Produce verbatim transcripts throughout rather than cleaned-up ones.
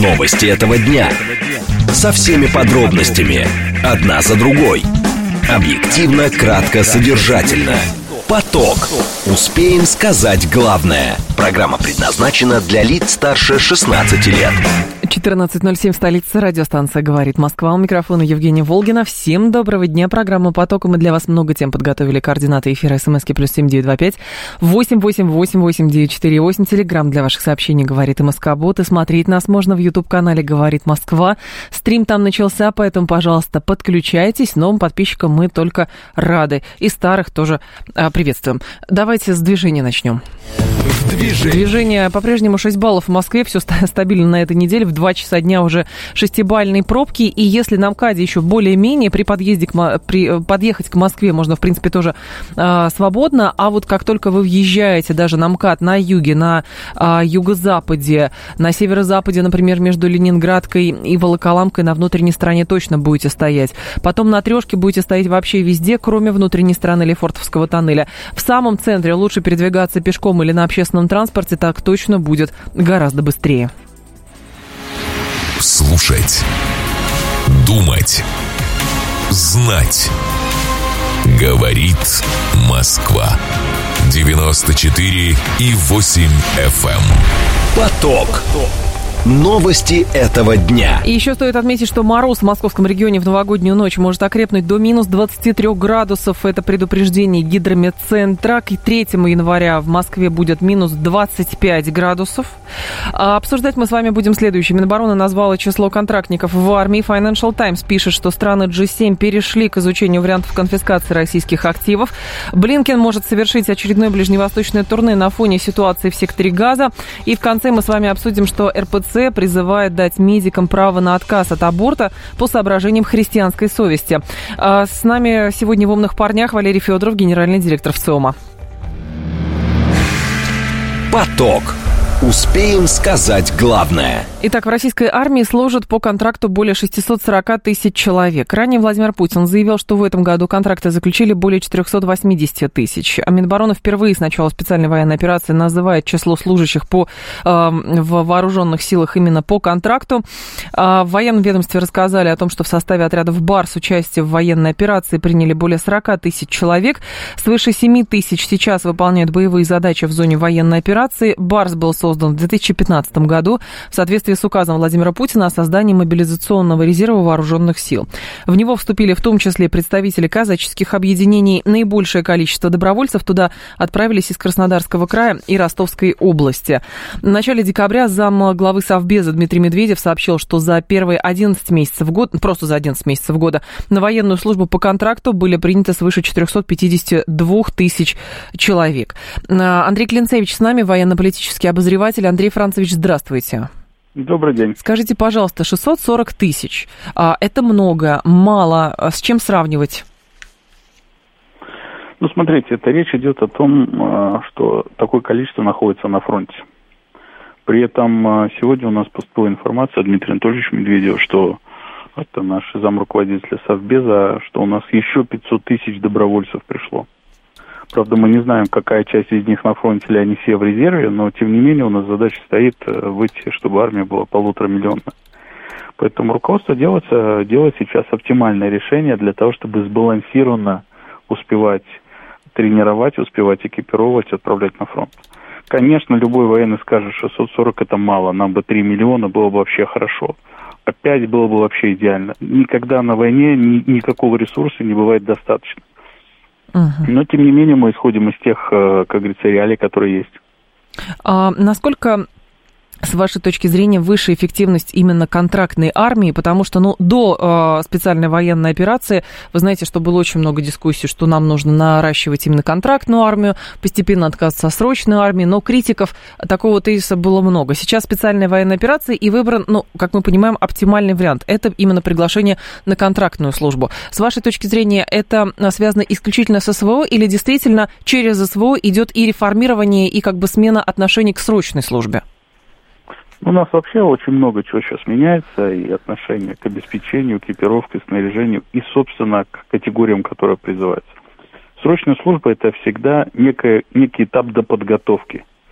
Новости этого дня. Со всеми подробностями. Одна за другой. Объективно, кратко, содержательно. Поток. Успеем сказать главное. Программа предназначена для лиц старше шестнадцати лет. четырнадцать ноль семь, столица, радиостанция «Говорит Москва». У микрофона Евгения Волгина. Всем доброго дня. Программа «Поток». Мы для вас много тем подготовили. Координаты эфира: смски плюс семь девять два пять восемь восемь восемь восемь девять четыре восемь. Телеграм для ваших сообщений «Говорит МСК-бот». И смотреть нас можно в YouTube-канале «Говорит Москва». Стрим там начался, поэтому, пожалуйста, подключайтесь. Новым подписчикам мы только рады. И старых тоже а, приветствуем. Давайте с движения начнем. Движение. Движение по-прежнему шесть баллов в Москве. Все стабильно на этой неделе. В два часа дня уже шестибалльные пробки. И если на МКАДе еще более-менее при подъезде к, при, подъехать к Москве можно, в принципе, тоже э, свободно. А вот как только вы въезжаете даже на МКАД на юге, на э, юго-западе, на северо-западе, например, между Ленинградкой и Волоколамкой, на внутренней стороне точно будете стоять. Потом на Трешке будете стоять вообще везде, кроме внутренней стороны Лефортовского тоннеля. В самом центре лучше передвигаться пешком или на общественном транспорте, так точно будет гораздо быстрее. Слушать, думать, знать. Говорит Москва. девяносто четыре и восемь эф эм. Поток. Новости этого дня. И еще стоит отметить, что мороз в московском регионе в новогоднюю ночь может окрепнуть до минус двадцати трёх градусов. Это предупреждение Гидрометцентра. К третьему января в Москве будет минус двадцать пять градусов. А обсуждать мы с вами будем следующее. Минобороны назвало число контрактников в армии. Financial Times пишет, что страны джи семь перешли к изучению вариантов конфискации российских активов. Блинкен может совершить очередное ближневосточное турне на фоне ситуации в секторе Газа. И в конце мы с вами обсудим, что эр пэ цэ призывает дать медикам право на отказ от аборта по соображениям христианской совести. С нами сегодня в «Умных парнях» Валерий Федоров, генеральный директор ВЦИОМа. Поток. Успеем сказать главное. Итак, в российской армии служат по контракту более шестьсот сорок тысяч человек. Ранее Владимир Путин заявил, что в этом году контракты заключили более четыреста восемьдесят тысяч. А Минобороны впервые с начала специальной военной операции называет число служащих по, э, в вооруженных силах именно по контракту. А в военном ведомстве рассказали о том, что в составе отрядов БАРС участие в военной операции приняли более сорок тысяч человек. Свыше семь тысяч сейчас выполняют боевые задачи в зоне военной операции. БАРС был создан в две тысячи пятнадцатом году в соответствии с указом Владимира Путина о создании мобилизационного резерва вооруженных сил. В него вступили в том числе представители казаческих объединений. Наибольшее количество добровольцев туда отправились из Краснодарского края и Ростовской области. В начале декабря зам главы Совбеза Дмитрий Медведев сообщил, что за первые одиннадцать месяцев года, просто за одиннадцать месяцев года, на военную службу по контракту были приняты свыше четыреста пятьдесят два тысяч человек. Андрей Клинцевич с нами, военно-политический обозреватель. Андрей Францевич, здравствуйте. Добрый день. Скажите, пожалуйста, шестьсот сорок тысяч, это много, мало, с чем сравнивать? Ну, смотрите, это речь идет о том, что такое количество находится на фронте. При этом сегодня у нас поступила информация от Дмитрия Анатольевича Медведева, что это наш замруководителя Совбеза, что у нас еще пятьсот тысяч добровольцев пришло. Правда, мы не знаем, какая часть из них на фронте, или они все в резерве, но, тем не менее, у нас задача стоит выйти, чтобы армия была полутора миллионная. Поэтому руководство делает, делает сейчас оптимальное решение для того, чтобы сбалансированно успевать тренировать, успевать экипировать, отправлять на фронт. Конечно, любой военный скажет, шестьсот сорок это мало, нам бы три миллиона было бы вообще хорошо. Опять было бы вообще идеально. Никогда на войне ни, никакого ресурса не бывает достаточно. Но, тем не менее, мы исходим из тех, как говорится, реалий, которые есть. А насколько, с вашей точки зрения, высшая эффективность именно контрактной армии? Потому что, ну, до э, специальной военной операции, вы знаете, что было очень много дискуссий, что нам нужно наращивать именно контрактную армию, постепенно отказываться от срочной армии, но критиков такого тезиса было много. Сейчас специальная военная операция, и выбран, ну, как мы понимаем, оптимальный вариант. Это именно приглашение на контрактную службу. С вашей точки зрения, это связано исключительно с эс вэ о, или действительно через эс вэ о идет и реформирование, и как бы смена отношений к срочной службе? У нас вообще очень много чего сейчас меняется, и отношение к обеспечению, к экипировке, снаряжению, и, собственно, к категориям, которые призываются. Срочная служба – это всегда некая, некий этап доподготовки.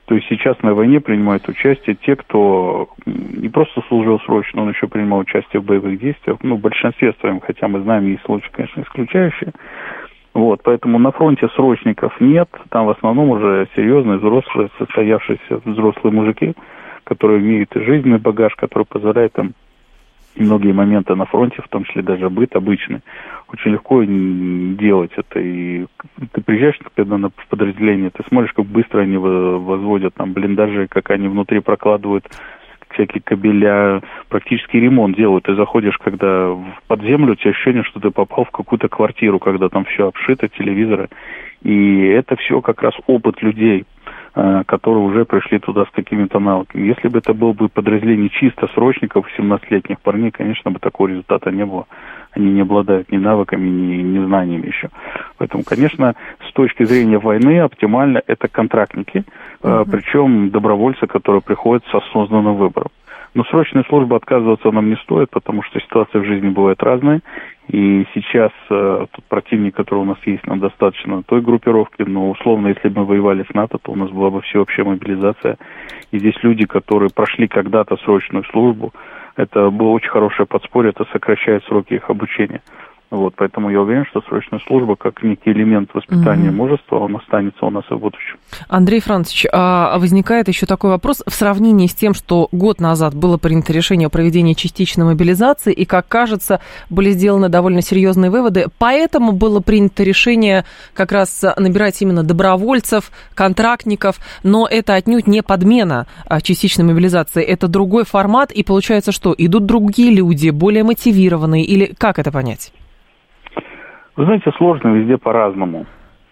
То есть сейчас на войне принимают участие те, кто не просто служил срочно, он еще принимал участие в боевых действиях, ну, в большинстве своем, хотя мы знаем, есть случаи, конечно, исключающие. Вот, поэтому на фронте срочников нет, там в основном уже серьезные, взрослые, состоявшиеся взрослые мужики, которые имеют и жизненный багаж, который позволяет им многие моменты на фронте, в том числе даже быт обычный, очень легко делать это. И ты приезжаешь, когда на подразделение, ты смотришь, как быстро они возводят там блиндажи, как они внутри прокладывают всякие кабеля, практически ремонт делают. Ты заходишь, когда под землю, у тебя ощущение, что ты попал в какую-то квартиру, когда там все обшито, телевизоры. И это все как раз опыт людей, которые уже пришли туда с какими-то навыками. Если бы это было бы подразделение чисто срочников, семнадцатилетних парней, конечно бы такого результата не было. Они не обладают ни навыками, ни, ни знаниями еще. Поэтому, конечно, с точки зрения войны оптимально это контрактники, uh-huh. причем добровольцы, которые приходят с осознанным выбором. Но срочной службы отказываться нам не стоит, потому что ситуации в жизни бывают разные. И сейчас э, тот противник, который у нас есть, нам достаточно той группировки, но условно, если бы мы воевали с НАТО, то у нас была бы всеобщая мобилизация. И здесь люди, которые прошли когда-то срочную службу, это было очень хорошее подспорье, это сокращает сроки их обучения. Вот, поэтому я уверен, что срочная служба, как некий элемент воспитания mm-hmm. мужества, он останется у нас и в будущем. Андрей Францович, а возникает еще такой вопрос в сравнении с тем, что год назад было принято решение о проведении частичной мобилизации, и, как кажется, были сделаны довольно серьезные выводы. Поэтому было принято решение как раз набирать именно добровольцев, контрактников, но это отнюдь не подмена частичной мобилизации, это другой формат, и получается, что идут другие люди, более мотивированные, или как это понять? Вы знаете, сложно везде по-разному,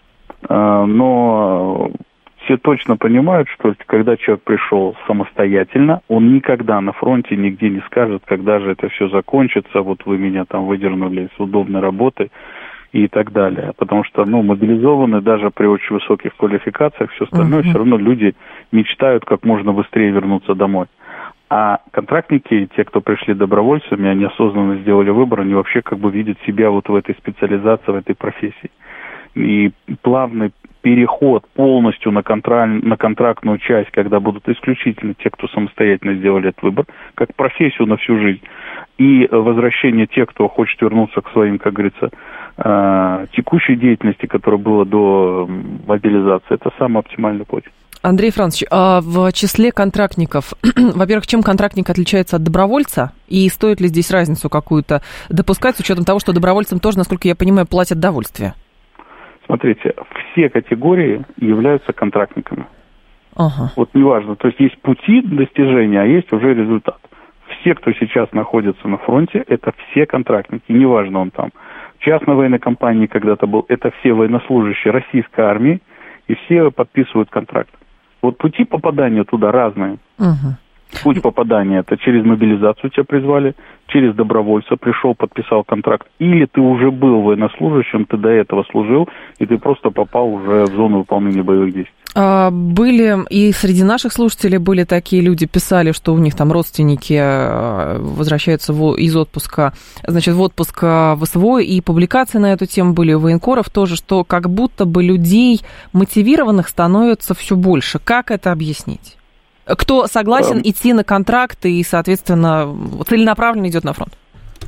но все точно понимают, что когда человек пришел самостоятельно, он никогда на фронте нигде не скажет, когда же это все закончится, вот вы меня там выдернули с удобной работы и так далее. Потому что, ну, мобилизованы даже при очень высоких квалификациях, все остальное, uh-huh. все равно люди мечтают как можно быстрее вернуться домой. А контрактники, те, кто пришли добровольцами, они осознанно сделали выбор, они вообще как бы видят себя вот в этой специализации, в этой профессии. И плавный переход полностью на, контроль, на контрактную часть, когда будут исключительно те, кто самостоятельно сделали этот выбор, как профессию на всю жизнь, и возвращение тех, кто хочет вернуться к своим, как говорится, текущей деятельности, которая была до мобилизации, это самый оптимальный путь. Андрей Францович, а в числе контрактников, во-первых, чем контрактник отличается от добровольца, и стоит ли здесь разницу какую-то допускать, с учетом того, что добровольцам тоже, насколько я понимаю, платят довольствие? Смотрите, все категории являются контрактниками. Ага. Вот неважно, то есть есть пути достижения, а есть уже результат. Все, кто сейчас находится на фронте, это все контрактники, неважно он там в частной военной компании когда-то был, это все военнослужащие российской армии, и все подписывают контракт. Вот пути попадания туда разные. Угу. Путь попадания – это через мобилизацию тебя призвали, через добровольца пришел, подписал контракт. Или ты уже был военнослужащим, ты до этого служил, и ты просто попал уже в зону выполнения боевых действий. А были, и среди наших слушателей были такие люди, писали, что у них там родственники возвращаются в, из отпуска, значит, в отпуск в СВО, и публикации на эту тему были у военкоров тоже, что как будто бы людей мотивированных становится все больше. Как это объяснить? Кто согласен идти на контракт и, соответственно, целенаправленно идет на фронт?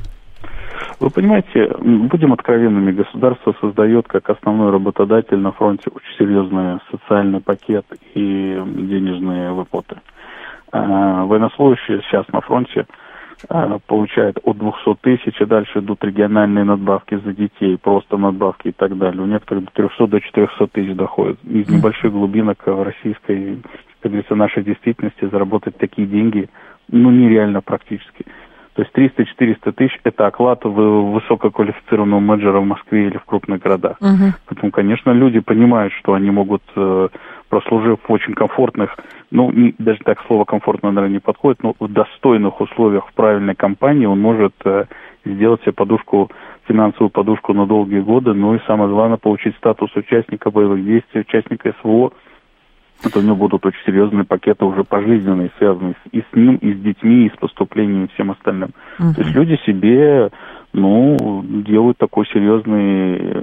Вы понимаете, будем откровенными, государство создает как основной работодатель на фронте очень серьезный социальный пакет и денежные выплаты. Военнослужащие сейчас на фронте получают от двухсот тысяч, и дальше идут региональные надбавки за детей, просто надбавки и так далее. У некоторых до трехсот, до четырехсот тысяч доходят. Из небольших глубинок в российской, как говорится, нашей действительности заработать такие деньги, ну, нереально практически. То есть триста-четыреста тысяч – это оклад высококвалифицированного менеджера в Москве или в крупных городах. Uh-huh. Поэтому, конечно, люди понимают, что они могут, прослужив в очень комфортных, ну, не, даже так слово «комфортно», наверное, не подходит, но в достойных условиях в правильной компании он может сделать себе подушку, финансовую подушку на долгие годы, ну и, самое главное, получить статус участника боевых действий, участника СВО. Это у него будут очень серьезные пакеты уже пожизненные, связанные и с ним, и с детьми, и с поступлением, и всем остальным. Uh-huh. То есть люди себе, ну, делают такой серьезный,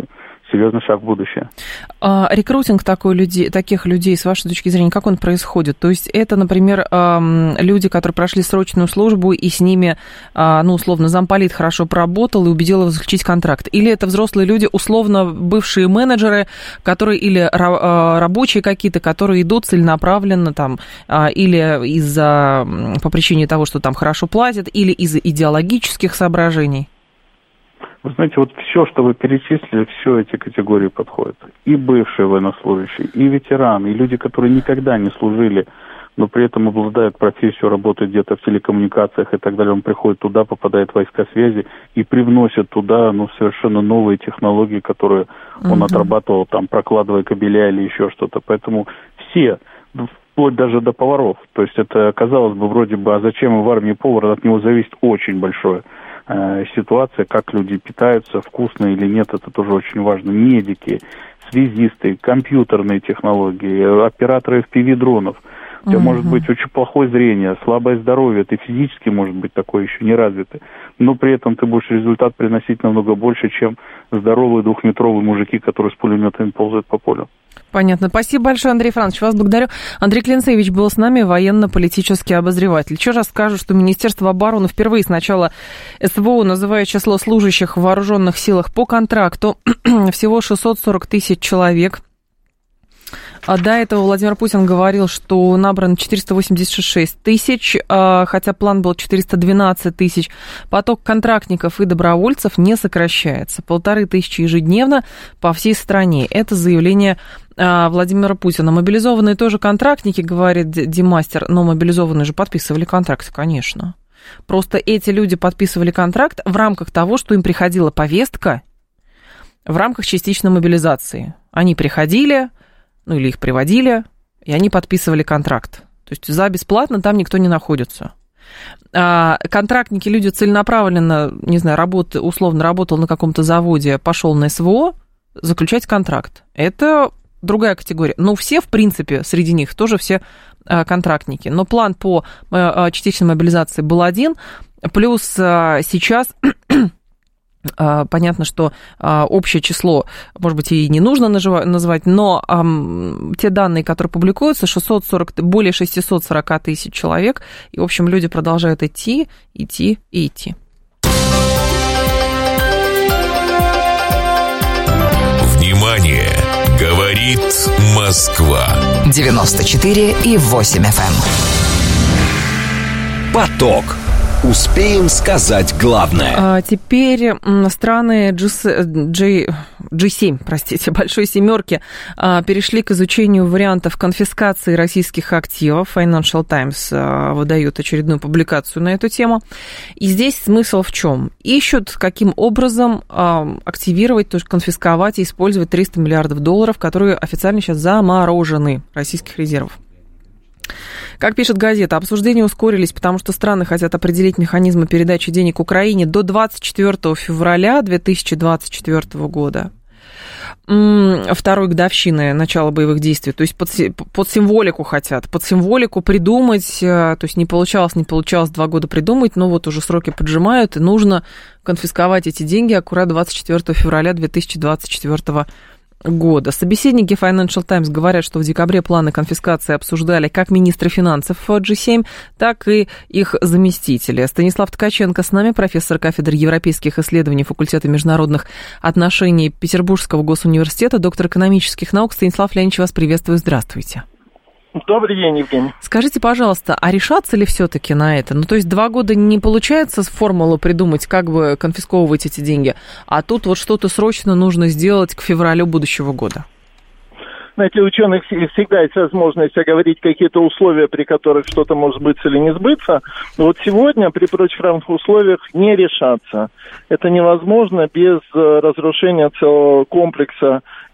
серьезный шаг в будущее. А рекрутинг такой людей, таких людей, с вашей точки зрения, как он происходит? То есть это, например, люди, которые прошли срочную службу, и с ними, ну, условно, замполит хорошо поработал и убедил его заключить контракт? Или это взрослые люди, условно, бывшие менеджеры, которые или рабочие какие-то, которые идут целенаправленно там, или из-за, по причине того, что там хорошо платят, или из-за идеологических соображений? Вы знаете, вот все, что вы перечислили, все эти категории подходят. И бывшие военнослужащие, и ветераны, и люди, которые никогда не служили, но при этом обладают профессией, работают где-то в телекоммуникациях и так далее. Он приходит туда, попадает в войска связи и привносит туда, ну, совершенно новые технологии, которые uh-huh. он отрабатывал, там, прокладывая кабеля или еще что-то. Поэтому все, вплоть даже до поваров. То есть это, казалось бы, вроде бы, а зачем в армии повар? От него зависит очень большое. Ситуация, как люди питаются, вкусно или нет, это тоже очень важно. Медики, связисты, компьютерные технологии, операторы эф пи ви-дронов. У тебя uh-huh. может быть очень плохое зрение, слабое здоровье, ты физически, может быть, такой еще не развитый, но при этом ты будешь результат приносить намного больше, чем здоровые двухметровые мужики, которые с пулеметами ползают по полю. Понятно. Спасибо большое, Андрей Францович. Вас благодарю. Андрей Клинцевич был с нами, военно-политический обозреватель. Еще раз скажу, что Министерство обороны впервые с начала СВО называет число служащих в вооруженных силах по контракту всего шестьсот сорок тысяч человек. А до этого Владимир Путин говорил, что набрано четыреста восемьдесят шесть тысяч, хотя план был четыреста двенадцать тысяч. Поток контрактников и добровольцев не сокращается. Полторы тысячи ежедневно по всей стране. Это заявление Владимира Путина. Мобилизованные тоже контрактники, говорит Димастер, но мобилизованные же подписывали контракты, конечно. Просто эти люди подписывали контракт в рамках того, что им приходила повестка в рамках частичной мобилизации. Они приходили, ну или их приводили, и они подписывали контракт. То есть за бесплатно там никто не находится. А контрактники, люди целенаправленно, не знаю, работ, условно работал на каком-то заводе, пошел на СВО, заключать контракт. Это другая категория. Но все, в принципе, среди них тоже все контрактники. Но план по частичной мобилизации был один, плюс сейчас... Понятно, что общее число, может быть, и не нужно называть, но те данные, которые публикуются, шестьсот сорок, более шестьсот сорок тысяч человек, и, в общем, люди продолжают идти, идти и идти. Внимание! Говорит Москва. девяносто четыре и восемь эф эм. Поток. Успеем сказать главное. А теперь страны джи семь, простите, Большой Семерки перешли к изучению вариантов конфискации российских активов. Financial Times выдает очередную публикацию на эту тему. И здесь смысл в чем? Ищут, каким образом активировать, то есть конфисковать и использовать триста миллиардов долларов, которые официально сейчас заморожены, российских резервов. Как пишет газета, обсуждения ускорились, потому что страны хотят определить механизмы передачи денег Украине до двадцать четвёртого февраля две тысячи двадцать четвёртого года, второй годовщины начала боевых действий. То есть под, под символику хотят, под символику придумать, то есть не получалось, не получалось два года придумать, но вот уже сроки поджимают, и нужно конфисковать эти деньги аккурат двадцать четвёртого февраля две тысячи двадцать четвёртого года. Собеседники Financial Times говорят, что в декабре планы конфискации обсуждали как министры финансов джи семь, так и их заместители. Станислав Ткаченко с нами, профессор кафедры европейских исследований факультета международных отношений Петербургского госуниверситета, доктор экономических наук. Станислав Леонидович, вас приветствую. Здравствуйте. Добрый день, Евгений. Скажите, пожалуйста, а решаться ли все-таки на это? Ну, то есть два года не получается формулу придумать, как бы конфисковывать эти деньги, а тут вот что-то срочно нужно сделать к февралю будущего года. Знаете, у ученых всегда есть возможность оговорить какие-то условия, при которых что-то может сбыться или не сбыться. Но вот сегодня при прочих равных условиях не решаться. Это невозможно без разрушения целого комплекса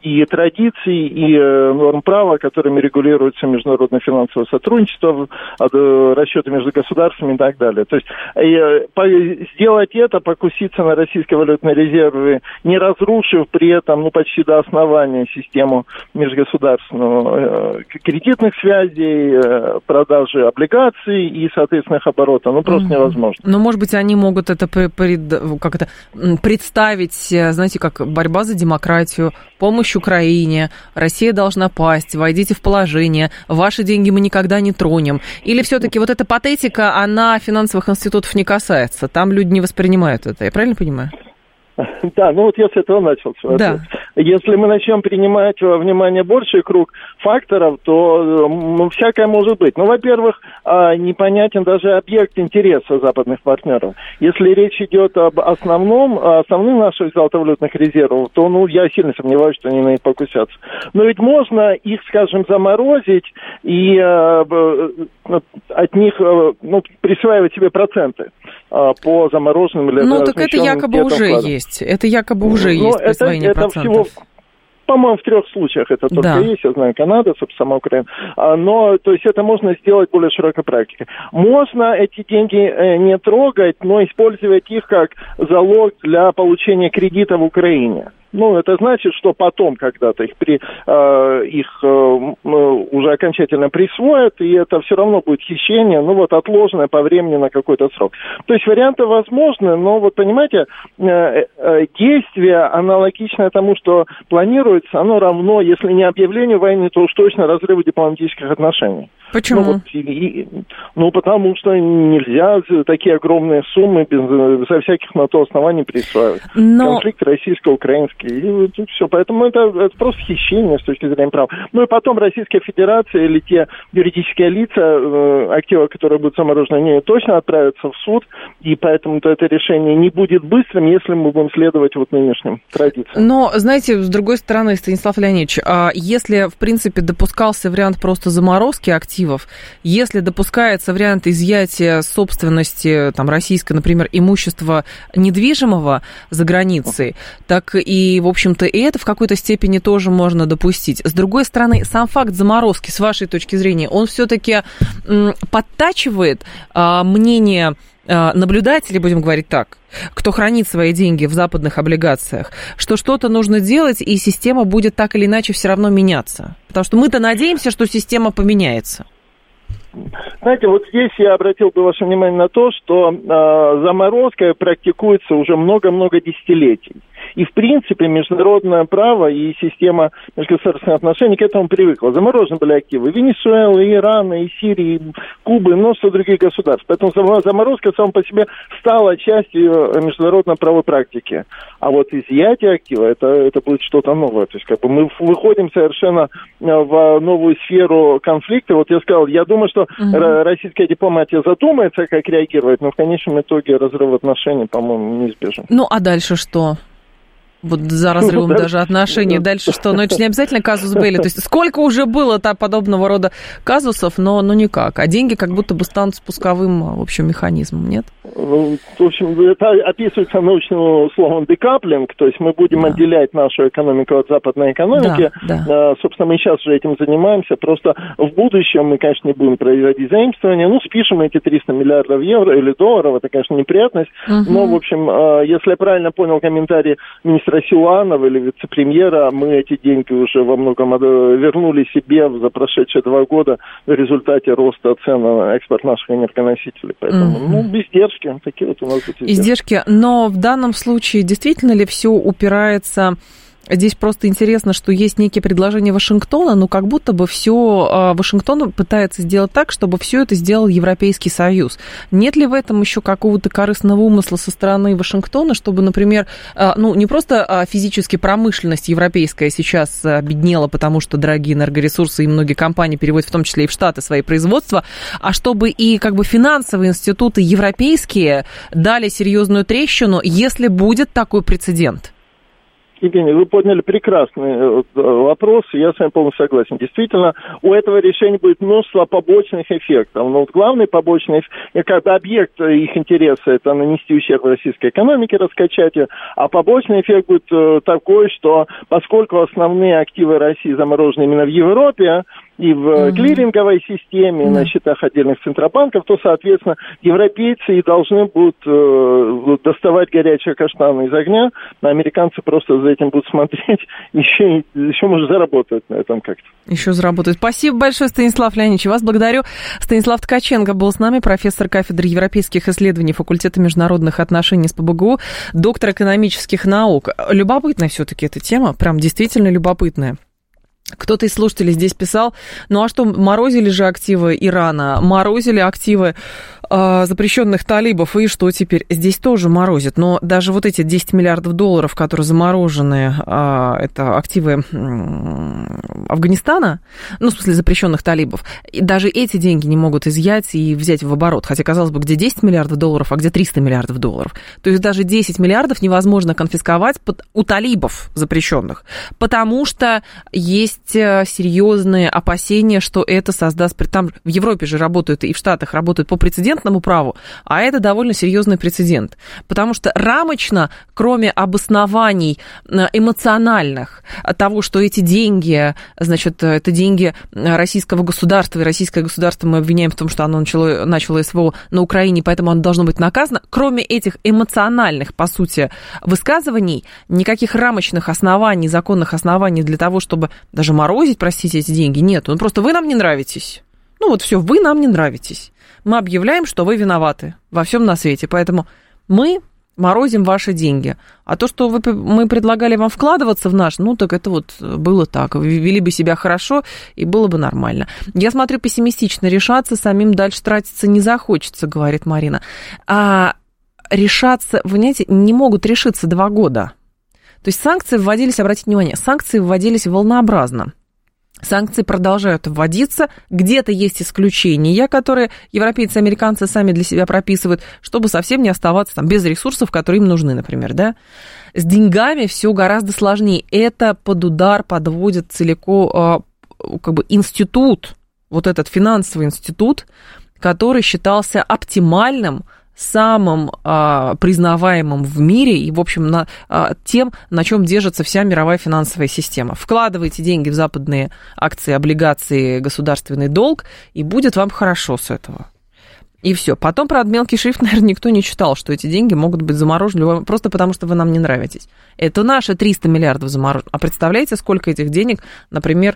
и традиций, и норм права, которыми регулируется международное финансовое сотрудничество, расчеты между государствами и так далее. То есть сделать это, покуситься на российские валютные резервы, не разрушив при этом ну, почти до основания систему межгосударственную кредитных связей, продажи облигаций и, соответственно, их оборота, ну, просто mm-hmm. невозможно. Но, может быть, они могут это, пред, как это представить, знаете, как борьба за демократию, помощь Украине, Россия должна пасть, войдите в положение, ваши деньги мы никогда не тронем. Или все-таки вот эта патетика, она финансовых институтов не касается, там люди не воспринимают это, я правильно понимаю? Да, ну вот я с этого начал. Да. Если мы начнем принимать во внимание больший круг факторов, то ну, всякое может быть. Ну, во-первых, непонятен даже объект интереса западных партнеров. Если речь идет об основном, основных наших золотовалютных резервов, то ну, я сильно сомневаюсь, что они на них покусятся. Но ведь можно их, скажем, заморозить и от них ну, присваивать себе проценты по замороженным или ну, так это якобы уже вкладам. Есть. Это якобы уже Но есть присвоение это, это процентов. Всего, по-моему, в трех случаях это только да. есть. Я знаю, Канада, сама Украина. Но, то есть, это можно сделать более широкой практикой. Можно эти деньги не трогать, но использовать их как залог для получения кредита в Украине. Ну, это значит, что потом когда-то их, при, э, их э, уже окончательно присвоят, и это все равно будет хищение, ну, вот отложенное по времени на какой-то срок. То есть варианты возможны, но вот, понимаете, э, э, действие аналогичное тому, что планируется, оно равно, если не объявлению войны, то уж точно разрыву дипломатических отношений. Почему? Ну, вот, и, и, ну, потому что нельзя такие огромные суммы без, безо всяких на то оснований присваивать. Но... Конфликт российско-украинский. И вот, и все. Поэтому это, это просто хищение с точки зрения права. Ну и потом Российская Федерация или те юридические лица, э, активы, которые будут заморожены, они точно отправятся в суд, и поэтому это решение не будет быстрым, если мы будем следовать вот нынешним традициям. Но, знаете, с другой стороны, Станислав Леонидович, если, в принципе, допускался вариант просто заморозки активов, если допускается вариант изъятия собственности, там, российского, например, имущества недвижимого за границей, так и, в общем-то, и это в какой-то степени тоже можно допустить. С другой стороны, сам факт заморозки, с вашей точки зрения, он все-таки подтачивает а, мнение а, наблюдателей, будем говорить так, кто хранит свои деньги в западных облигациях, что что-то нужно делать, и система будет так или иначе все равно меняться. Потому что мы-то надеемся, что система поменяется. Знаете, вот здесь я обратил бы ваше внимание на то, что э, заморозка практикуется уже много-много десятилетий. И, в принципе, международное право и система межгосударственных отношений к этому привыкла. Заморожены были активы Венесуэлы, Ирана, и Сирии, и Кубы, и множество других государств. Поэтому заморозка сама по себе стала частью международной правовой практики. А вот изъятие актива, это, это будет что-то новое. То есть, как бы мы выходим совершенно в новую сферу конфликта. Вот я сказал, я думаю, что угу. российская дипломатия задумается, как реагировать, но в конечном итоге разрыв отношений, по-моему, неизбежен. Ну, а дальше что? Вот за разрывом ну, даже отношений. Дальше что? Ну, это же не обязательно казус белли. То есть сколько уже было там подобного рода казусов, но, но никак. А деньги как будто бы станут спусковым, в общем, механизмом, нет? В общем, это описывается научным словом декаплинг, то есть мы будем да. отделять нашу экономику от западной экономики. Да, да. Собственно, мы сейчас уже этим занимаемся. Просто в будущем мы, конечно, не будем производить заимствования. Ну, спишем эти триста миллиардов евро или долларов. Это, конечно, неприятность. Угу. Но, в общем, если я правильно понял комментарий министра Силуанова или вице-премьера, мы эти деньги уже во многом вернули себе за прошедшие два года в результате роста цен на экспорт наших энергоносителей. Поэтому, mm-hmm. ну, издержки, такие вот у нас будут издержки. Издержки, но в данном случае действительно ли все упирается... Здесь просто интересно, что есть некие предложения Вашингтона, но как будто бы все Вашингтон пытается сделать так, чтобы все это сделал Европейский Союз. Нет ли в этом еще какого-то корыстного умысла со стороны Вашингтона, чтобы, например, ну, не просто физически промышленность европейская сейчас обеднела, потому что дорогие энергоресурсы и многие компании переводят в том числе и в Штаты свои производства, а чтобы и как бы финансовые институты европейские дали серьезную трещину, если будет такой прецедент? Евгений, вы подняли прекрасный вопрос, и я с вами полностью согласен. Действительно, у этого решения будет множество побочных эффектов. Но вот главный побочный эффект, как бы объект их интереса, это нанести ущерб российской экономике, раскачать ее, а побочный эффект будет такой, что поскольку основные активы России заморожены именно в Европе, и в mm-hmm. клиринговой системе, mm-hmm. на счетах отдельных центробанков, то, соответственно, европейцы и должны будут э, доставать горячие каштаны из огня, а американцы просто за этим будут смотреть, еще, еще может, заработать на этом как-то. Еще заработают. Спасибо большое, Станислав Леонидович. Вас благодарю. Станислав Ткаченко был с нами, профессор кафедры европейских исследований факультета международных отношений с ПБГУ, доктор экономических наук. Любопытная все-таки эта тема, прям действительно любопытная. Кто-то из слушателей здесь писал, ну а что, морозили же активы Ирана, морозили активы э, запрещенных талибов, и что теперь? Здесь тоже морозят, но даже вот эти десять миллиардов долларов, которые заморожены, э, это активы э, Афганистана, ну, в смысле запрещенных талибов, и даже эти деньги не могут изъять и взять в оборот, хотя, казалось бы, где десять миллиардов долларов, а где триста миллиардов долларов. То есть даже десять миллиардов невозможно конфисковать у талибов запрещенных, потому что есть серьезные опасения, что это создаст... Там в Европе же работают и в Штатах работают по прецедентному праву, а это довольно серьезный прецедент. Потому что рамочно, кроме обоснований эмоциональных, того, что эти деньги, значит, это деньги российского государства, и российское государство мы обвиняем в том, что оно начало, начало СВО на Украине, поэтому оно должно быть наказано, кроме этих эмоциональных, по сути, высказываний, никаких рамочных оснований, законных оснований для того, чтобы даже морозить, простите, эти деньги, нет. Ну, просто вы нам не нравитесь. Ну, вот все, вы нам не нравитесь. Мы объявляем, что вы виноваты во всем на свете. Поэтому мы морозим ваши деньги. А то, что вы, мы предлагали вам вкладываться в наш, ну, так это вот было так. Вы вели бы себя хорошо, и было бы нормально. Я смотрю пессимистично. Решаться самим дальше тратиться не захочется, говорит Марина. А решаться, вы знаете, не могут решиться два года. То есть санкции вводились, обратите внимание, санкции вводились волнообразно. Санкции продолжают вводиться, где-то есть исключения, которые европейцы и американцы сами для себя прописывают, чтобы совсем не оставаться там без ресурсов, которые им нужны, например, да. С деньгами все гораздо сложнее. Это под удар подводит целиком как бы институт, вот этот финансовый институт, который считался оптимальным, самым а, признаваемым в мире и, в общем, на, а, тем, на чем держится вся мировая финансовая система. Вкладывайте деньги в западные акции, облигации, государственный долг, и будет вам хорошо с этого. И все. Потом, правда, мелкий шрифт, наверное, никто не читал, что эти деньги могут быть заморожены просто потому, что вы нам не нравитесь. Это наши триста миллиардов заморожены. А представляете, сколько этих денег, например,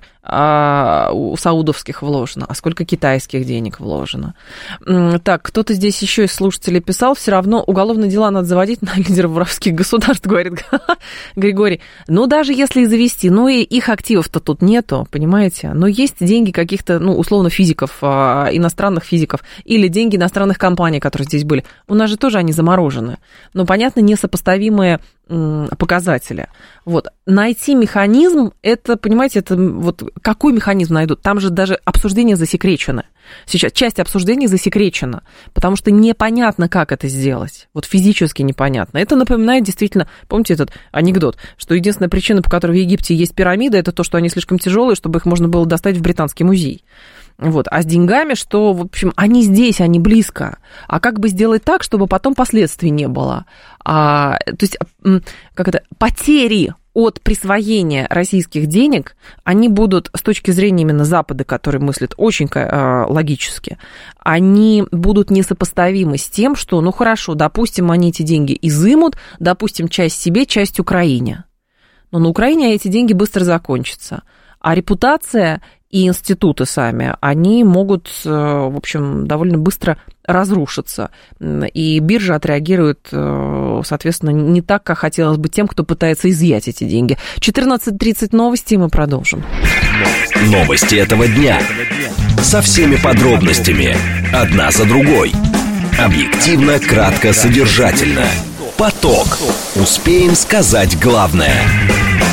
у саудовских вложено, а сколько китайских денег вложено. Так, кто-то здесь еще из слушателей писал, все равно уголовные дела надо заводить на лидеров воровских государств, говорит Григорий. Ну, даже если и завести, ну, и их активов-то тут нету, понимаете? Но есть деньги каких-то, ну, условно, физиков, иностранных физиков, или деньги иностранных компаний, которые здесь были. У нас же тоже они заморожены. Но, понятно, несопоставимые показатели. Вот. Найти механизм, это, понимаете, это вот какой механизм найдут? Там же даже обсуждения засекречены. Сейчас часть обсуждений засекречена, потому что непонятно, как это сделать. Вот физически непонятно. Это напоминает действительно, помните этот анекдот, что единственная причина, по которой в Египте есть пирамиды, это то, что они слишком тяжелые, чтобы их можно было достать в Британский музей. Вот. А с деньгами, что, в общем, они здесь, они близко. А как бы сделать так, чтобы потом последствий не было? А, то есть, как это, потери от присвоения российских денег, они будут, с точки зрения именно Запада, который мыслит очень э, логически, они будут несопоставимы с тем, что, ну хорошо, допустим, они эти деньги изымут, допустим, часть себе, часть Украине. Но на Украине эти деньги быстро закончатся. А репутация и институты сами, они могут, в общем, довольно быстро разрушиться. И биржа отреагирует, соответственно, не так, как хотелось бы тем, кто пытается изъять эти деньги. четырнадцать тридцать новости, и мы продолжим. Новости этого дня. Со всеми подробностями. Одна за другой. Объективно, кратко, содержательно. Поток. Успеем сказать главное.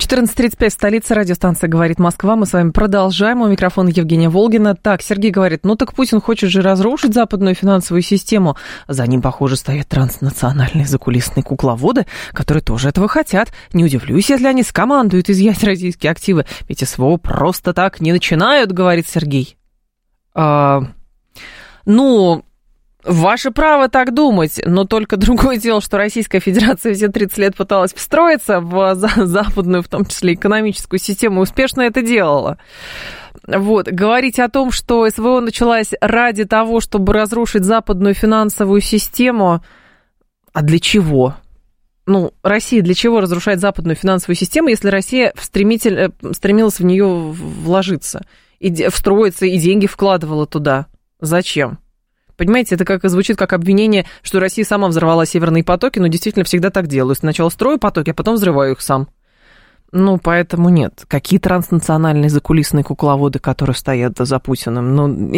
четырнадцать тридцать пять, столица, радиостанция «Говорит Москва». Мы с вами продолжаем. У микрофона Евгения Волгина. Так, Сергей говорит, ну так Путин хочет же разрушить западную финансовую систему. За ним, похоже, стоят транснациональные закулисные кукловоды, которые тоже этого хотят. Не удивлюсь, если они скомандуют изъять российские активы. Ведь СВО просто так не начинают, говорит Сергей. А, ну... Ваше право так думать, но только другое дело, что Российская Федерация все тридцать лет пыталась встроиться в западную, в том числе экономическую систему, и успешно это делала. Вот. Говорить о том, что СВО началась ради того, чтобы разрушить западную финансовую систему, а для чего? Ну, Россия для чего разрушает западную финансовую систему, если Россия стремитель, стремилась в нее вложиться, и встроиться, и деньги вкладывала туда? Зачем? Понимаете, это как звучит как обвинение, что Россия сама взорвала северные потоки, но действительно всегда так делаю. Сначала строю потоки, а потом взрываю их сам. Ну, поэтому нет. Какие транснациональные закулисные кукловоды, которые стоят за Путиным? Ну,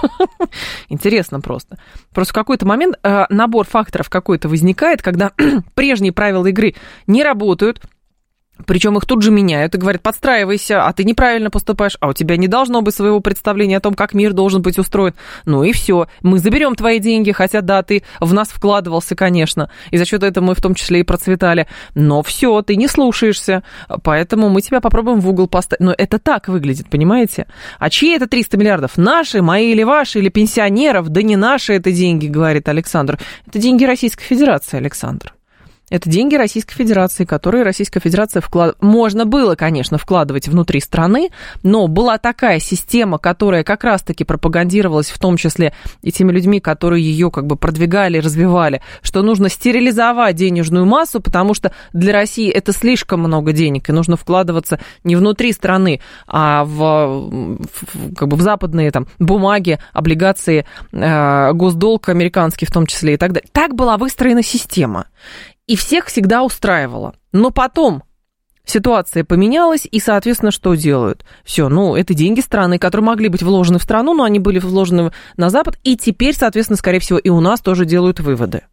интересно просто. Просто в какой-то момент набор факторов какой-то возникает, когда прежние правила игры не работают, причем их тут же меняют и говорят, подстраивайся, а ты неправильно поступаешь, а у тебя не должно быть своего представления о том, как мир должен быть устроен. Ну и все, мы заберем твои деньги, хотя да, ты в нас вкладывался, конечно, и за счет этого мы в том числе и процветали, но все, ты не слушаешься, поэтому мы тебя попробуем в угол поставить. Но это так выглядит, понимаете? А чьи это триста миллиардов? Наши, мои или ваши, или пенсионеров? Да не наши это деньги, говорит Александр. Это деньги Российской Федерации, Александр. Это деньги Российской Федерации, которые Российская Федерация вкладывала. Можно было, конечно, вкладывать внутри страны, но была такая система, которая как раз-таки пропагандировалась, в том числе и теми людьми, которые ее как бы продвигали, развивали, что нужно стерилизовать денежную массу, потому что для России это слишком много денег, и нужно вкладываться не внутри страны, а в, в, как бы в западные там, бумаги, облигации, э, госдолг американский в том числе и так далее. Так была выстроена система. И всех всегда устраивало. Но потом ситуация поменялась, и, соответственно, что делают? Все, ну, это деньги страны, которые могли быть вложены в страну, но они были вложены на Запад, и теперь, соответственно, скорее всего, и у нас тоже делают выводы.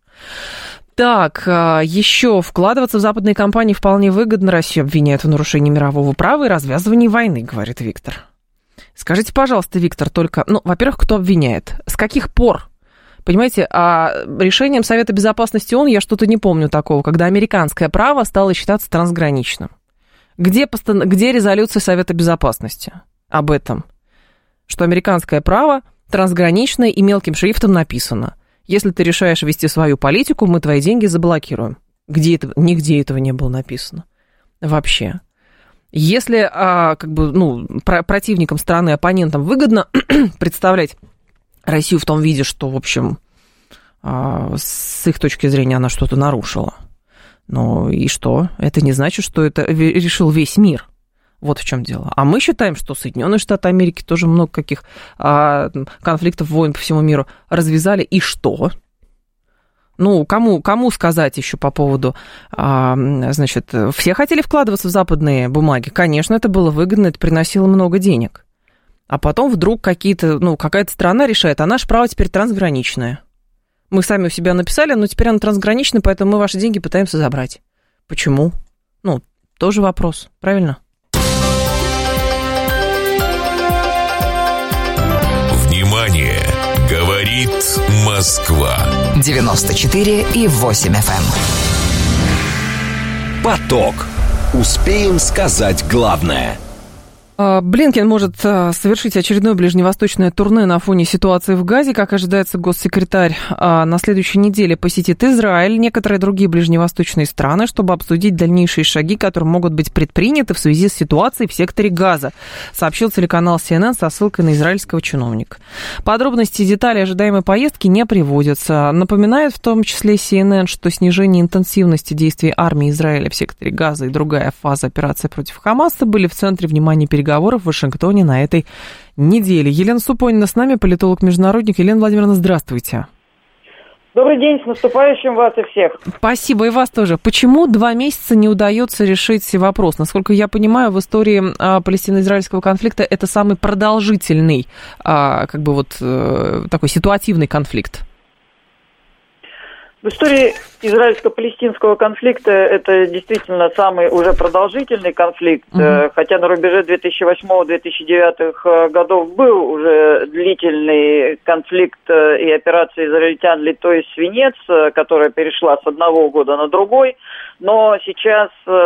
Так, еще вкладываться в западные компании вполне выгодно. Россию обвиняют в нарушении мирового права и развязывании войны, говорит Виктор. Скажите, пожалуйста, Виктор, только, ну, во-первых, кто обвиняет? С каких пор? Понимаете, а решением Совета Безопасности ООН я что-то не помню такого, когда американское право стало считаться трансграничным. Где, постан... Где резолюция Совета Безопасности об этом? Что американское право трансграничное и мелким шрифтом написано. Если ты решаешь вести свою политику, мы твои деньги заблокируем. Где это? Нигде этого не было написано. Вообще. Если а, как бы, ну, противникам страны, оппонентам выгодно представлять Россию в том виде, что, в общем, с их точки зрения она что-то нарушила. Ну и что? Это не значит, что это решил весь мир. Вот в чем дело. А мы считаем, что Соединенные Штаты Америки тоже много каких конфликтов, войн по всему миру развязали. И что? Ну, кому, кому сказать еще по поводу, значит, все хотели вкладываться в западные бумаги. Конечно, это было выгодно, это приносило много денег. А потом вдруг какие-то, ну, какая-то страна решает, а наше право теперь трансграничное. Мы сами у себя написали, но теперь оно трансграничное, поэтому мы ваши деньги пытаемся забрать. Почему? Ну, тоже вопрос, правильно? Внимание! Говорит Москва. девяносто четыре и восемь эф эм. Поток. Успеем сказать главное. Блинкен может совершить очередное ближневосточное турне на фоне ситуации в Газе. Как ожидается, госсекретарь на следующей неделе посетит Израиль, некоторые другие ближневосточные страны, чтобы обсудить дальнейшие шаги, которые могут быть предприняты в связи с ситуацией в секторе Газа, сообщил телеканал си эн эн со ссылкой на израильского чиновника. Подробности и детали ожидаемой поездки не приводятся. Напоминает в том числе си эн эн, что снижение интенсивности действий армии Израиля в секторе Газа и другая фаза операции против Хамаса были в центре внимания переговоров в Вашингтоне на этой неделе. Елена Супонина с нами, политолог-международник. Елена Владимировна, здравствуйте. Добрый день, с наступающим вас и всех. Спасибо, и вас тоже. Почему два месяца не удается решить вопрос? Насколько я понимаю, в истории а, палестино-израильского конфликта это самый продолжительный, а, как бы вот, а, такой ситуативный конфликт. В истории израильско-палестинского конфликта это действительно самый уже продолжительный конфликт, mm-hmm. хотя на рубеже две тысячи восьмого - две тысячи девятого годов был уже длительный конфликт и операция израильтян «Литой свинец», которая перешла с одного года на другой, но сейчас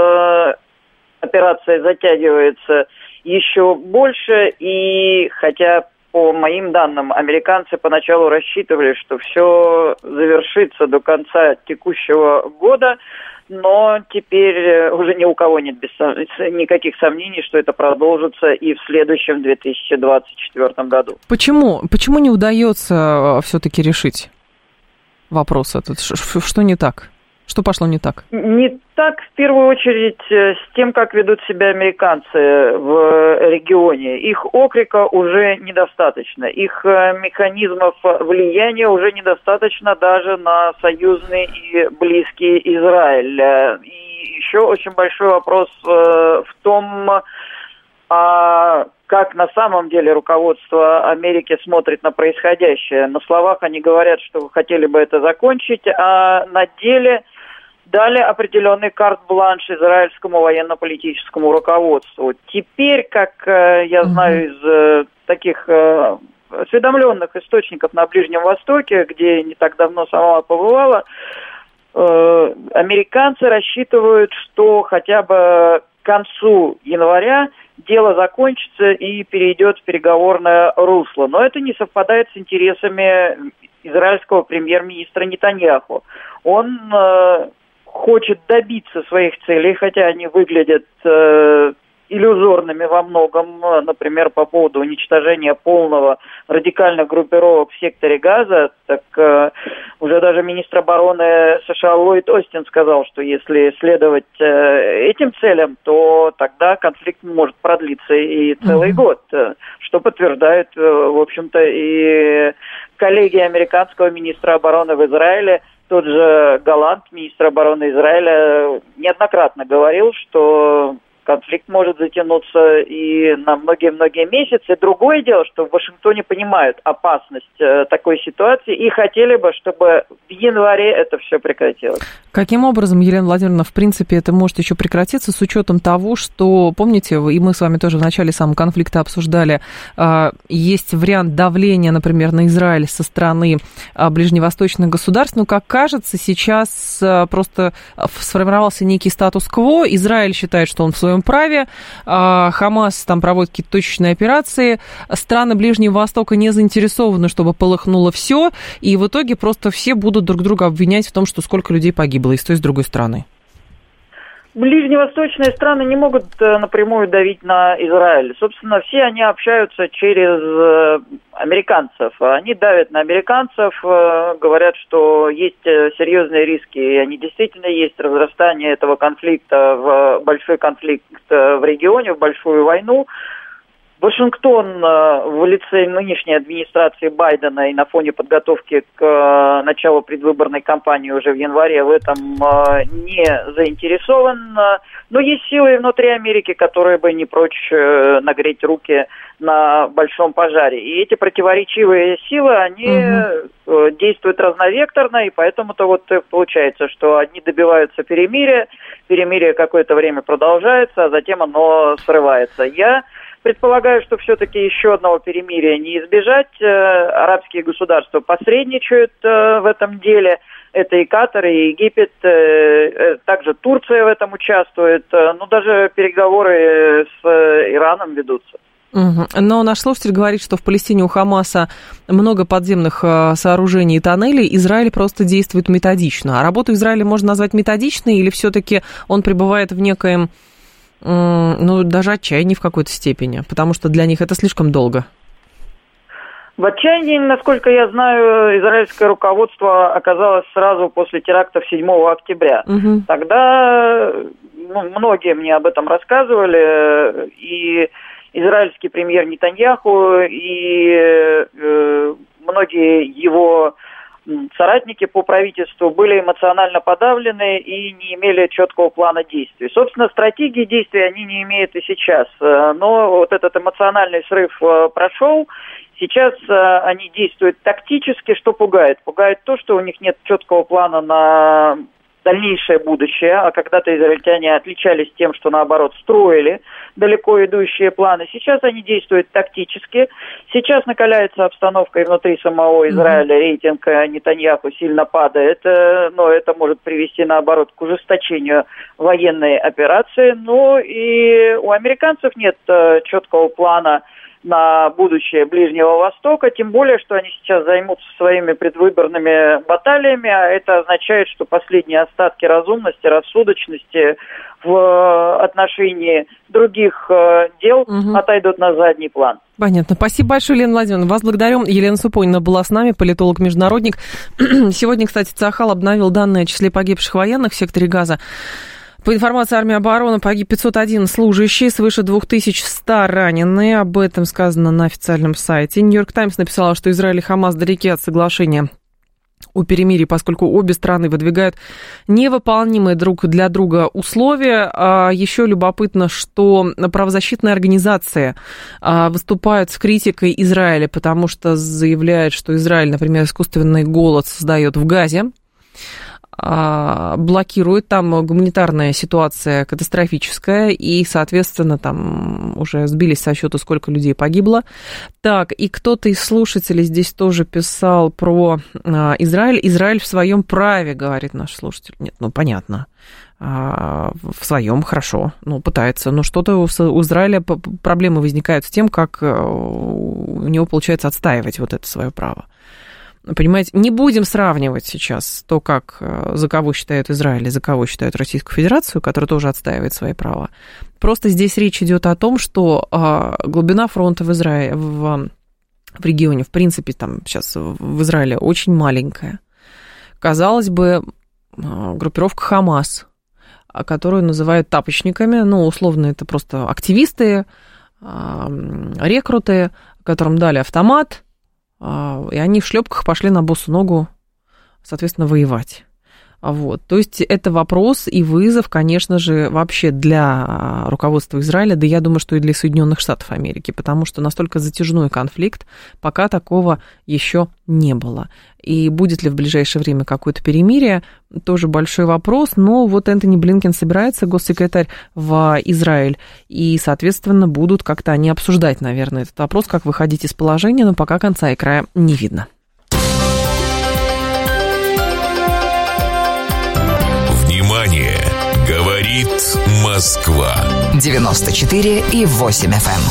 операция затягивается еще больше, и хотя по моим данным, американцы поначалу рассчитывали, что все завершится до конца текущего года, но теперь уже ни у кого нет без, никаких сомнений, что это продолжится и в следующем две тысячи двадцать четвёртом году. Почему? Почему не удается все-таки решить вопрос этот? Что не так? Что пошло не так? Не так, в первую очередь, с тем, как ведут себя американцы в регионе. Их окрика уже недостаточно. Их механизмов влияния уже недостаточно даже на союзный и близкий Израиль. И еще очень большой вопрос в том, а как на самом деле руководство Америки смотрит на происходящее. На словах они говорят, что хотели бы это закончить, а на деле дали определенный карт-бланш израильскому военно-политическому руководству. Теперь, как э, я знаю из э, таких э, осведомленных источников на Ближнем Востоке, где не так давно сама побывала, э, американцы рассчитывают, что хотя бы к концу января дело закончится и перейдет в переговорное русло. Но это не совпадает с интересами израильского премьер-министра Нетаньяху. Он э, хочет добиться своих целей, хотя они выглядят э, иллюзорными во многом, например, по поводу уничтожения полного радикальных группировок в секторе Газа, так э, уже даже министр обороны США Ллойд Остин сказал, что если следовать э, этим целям, то тогда конфликт может продлиться и целый mm-hmm. год, что подтверждают, э, в общем-то, и коллеги американского министра обороны в Израиле. Тот же Галант, министр обороны Израиля, неоднократно говорил, что конфликт может затянуться и на многие-многие месяцы. Другое дело, что в Вашингтоне понимают опасность э, такой ситуации и хотели бы, чтобы в январе это все прекратилось. Каким образом, Елена Владимировна, в принципе, это может еще прекратиться с учетом того, что, помните, и мы с вами тоже в начале самого конфликта обсуждали, э, есть вариант давления, например, на Израиль со стороны э, ближневосточных государств, но, как кажется, сейчас э, просто сформировался некий статус-кво. Израиль считает, что он в своем праве, Хамас там проводит какие-то точечные операции, страны Ближнего Востока не заинтересованы, чтобы полыхнуло все, и в итоге просто все будут друг друга обвинять в том, что сколько людей погибло и с той, и с другой стороны. Ближневосточные страны не могут напрямую давить на Израиль. Собственно, все они общаются через американцев. Они давят на американцев, говорят, что есть серьезные риски, и они действительно есть, разрастание этого конфликта в большой конфликт в регионе, в большую войну. Вашингтон в лице нынешней администрации Байдена и на фоне подготовки к началу предвыборной кампании уже в январе в этом не заинтересован. Но есть силы внутри Америки, которые бы не прочь нагреть руки на большом пожаре. И эти противоречивые силы, они угу. действуют разновекторно, и поэтому-то вот получается, что одни добиваются перемирия, перемирие какое-то время продолжается, а затем оно срывается. Я предполагаю, что все-таки еще одного перемирия не избежать. Арабские государства посредничают в этом деле. Это и Катар, и Египет, также Турция в этом участвует. Ну, даже переговоры с Ираном ведутся. Угу. Но наш слушатель говорит, что в Палестине у Хамаса много подземных сооружений и тоннелей. Израиль просто действует методично. А работу Израиля можно назвать методичной, или все-таки он пребывает в некоем, ну, даже отчаянии в какой-то степени, потому что для них это слишком долго? В отчаянии, насколько я знаю, израильское руководство оказалось сразу после терактов седьмого октября. Угу. Тогда ну, многие мне об этом рассказывали, и израильский премьер Нетаньяху, и э, многие его соратники по правительству были эмоционально подавлены и не имели четкого плана действий. Собственно, стратегии действий они не имеют и сейчас. Но вот этот эмоциональный срыв прошел. Сейчас они действуют тактически, что пугает. Пугает то, что у них нет четкого плана на дальнейшее будущее, а когда-то израильтяне отличались тем, что, наоборот, строили далеко идущие планы. Сейчас они действуют тактически. Сейчас накаляется обстановка и внутри самого Израиля. Рейтинг Нетаньяху сильно падает, но это может привести, наоборот, к ужесточению военной операции. Ну и у американцев нет четкого плана на будущее Ближнего Востока, тем более, что они сейчас займутся своими предвыборными баталиями, а это означает, что последние остатки разумности, рассудочности в отношении других дел угу. отойдут на задний план. Понятно. Спасибо большое, Елена Владимировна. Вас благодарю. Елена Супонина была с нами, политолог-международник. Сегодня, кстати, Цахал обновил данные о числе погибших военных в секторе Газа. По информации армии обороны, погиб пятьсот один служащий, свыше две тысячи сто раненые. Об этом сказано на официальном сайте. Нью-Йорк Таймс написала, что Израиль и Хамас далеки от соглашения о перемирии, поскольку обе страны выдвигают невыполнимые друг для друга условия. А еще любопытно, что правозащитные организации выступают с критикой Израиля, потому что заявляют, что Израиль, например, искусственный голод создает в Газе, блокирует, там гуманитарная ситуация катастрофическая, и, соответственно, там уже сбились со счета, сколько людей погибло. Так, и кто-то из слушателей здесь тоже писал про Израиль. Израиль в своем праве, говорит наш слушатель. Нет, ну, понятно. В своем, хорошо, ну, пытается, но что-то у Израиля проблемы возникают с тем, как у него получается отстаивать вот это свое право. Понимаете, не будем сравнивать сейчас то, как, за кого считают Израиль и за кого считают Российскую Федерацию, которая тоже отстаивает свои права. Просто здесь речь идет о том, что глубина фронта в Израиле, в, в регионе, в принципе, там сейчас в Израиле очень маленькая. Казалось бы, группировка Хамас, которую называют тапочниками, ну, условно, это просто активисты, рекруты, которым дали автомат, и они в шлепках пошли на босу ногу, соответственно, воевать. Вот. То есть это вопрос и вызов, конечно же, вообще для руководства Израиля, да я думаю, что и для Соединенных Штатов Америки, потому что настолько затяжной конфликт, пока такого еще не было. И будет ли в ближайшее время какое-то перемирие, тоже большой вопрос, но вот Энтони Блинкен собирается, госсекретарь, в Израиль, и, соответственно, будут как-то они обсуждать, наверное, этот вопрос, как выходить из положения, но пока конца и края не видно. Внимание! Говорит Москва. девяносто четыре и восемь эф эм.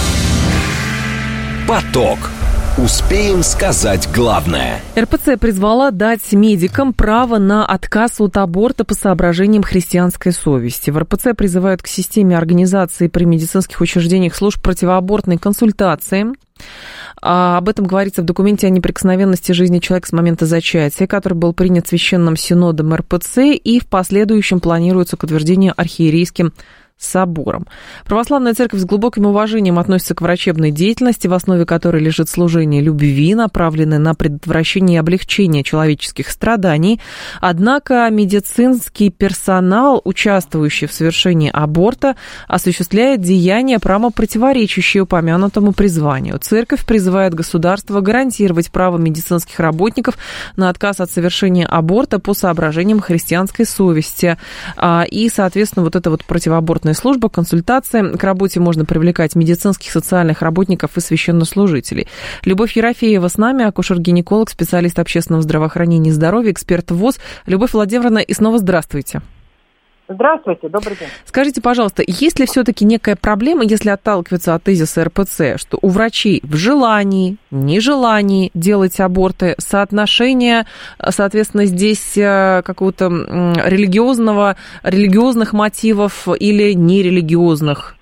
Поток. Успеем сказать главное. эр пэ цэ призвала дать медикам право на отказ от аборта по соображениям христианской совести. В эр пэ цэ призывают к системе организации при медицинских учреждениях служб противоабортной консультации. Об этом говорится в документе о неприкосновенности жизни человека с момента зачатия, который был принят Священным Синодом эр пэ цэ, и в последующем планируется к утверждению архиерейским собором. Православная церковь с глубоким уважением относится к врачебной деятельности, в основе которой лежит служение любви, направленное на предотвращение и облегчение человеческих страданий. Однако медицинский персонал, участвующий в совершении аборта, осуществляет деяния, прямо противоречащие упомянутому призванию. Церковь призывает государство гарантировать право медицинских работников на отказ от совершения аборта по соображениям христианской совести. И, соответственно, вот это вот противоабортное служба, консультация. К работе можно привлекать медицинских, социальных работников и священнослужителей. Любовь Ерофеева с нами, акушер-гинеколог, специалист общественного здравоохранения и здоровья, эксперт ВОЗ. Любовь Владимировна, и снова здравствуйте. Здравствуйте, добрый день. Скажите, пожалуйста, есть ли все-таки некая проблема, если отталкиваться от тезиса эр пэ цэ, что у врачей в желании, нежелании делать аборты соотношение, соответственно, здесь какого-то религиозного, религиозных мотивов или нерелигиозных?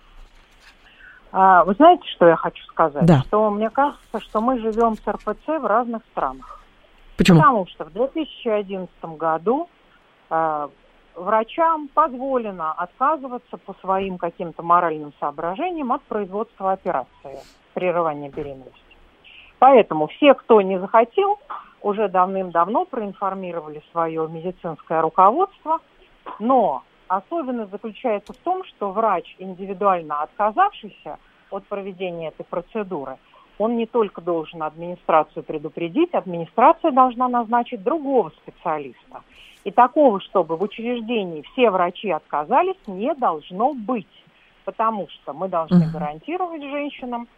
Вы знаете, что я хочу сказать? Да. Что мне кажется, что мы живем с эр пэ цэ в разных странах. Почему? Потому что в две тысячи одиннадцатом году врачам позволено отказываться по своим каким-то моральным соображениям от производства операции прерывания беременности. Поэтому все, кто не захотел, уже давным-давно проинформировали свое медицинское руководство, но особенность заключается в том, что врач, индивидуально отказавшийся от проведения этой процедуры, он не только должен администрацию предупредить, администрация должна назначить другого специалиста. И такого, чтобы в учреждении все врачи отказались, не должно быть, потому что мы должны uh-huh. гарантировать женщинам